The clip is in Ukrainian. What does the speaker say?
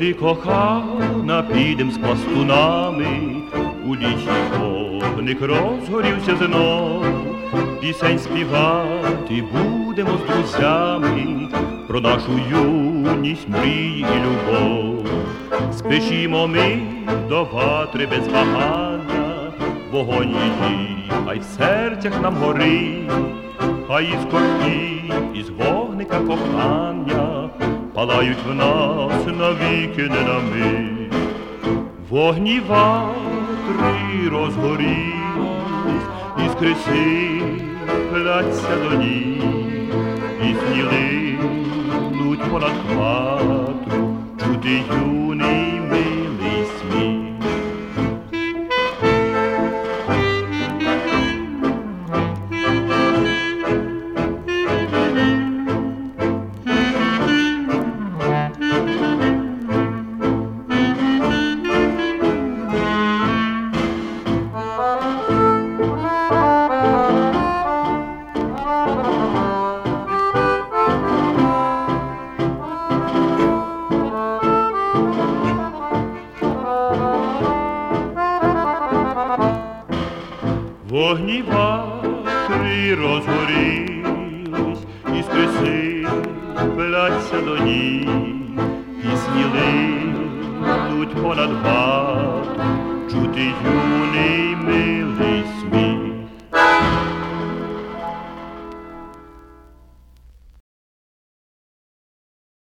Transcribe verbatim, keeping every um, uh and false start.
Коли кохана, підем з пластунами, у лісі вогник розгорівся знов, пісень співати будемо з друзями про нашу юність, мрії і любов. Спешімо ми до ватри без вагання, вогонь її, хай в серцях нам горить, хай із корні, із вогника кохання палають в нас навіки не на мить. Вогні ватри розгорілись, іскри сипляться до ніг, пісні линуть понад хмару, чути юний милий сміх. Вогні ватри розгорілись, іскри сипляться до ніг, пісні линуть понад вату, чути юний милий сміх.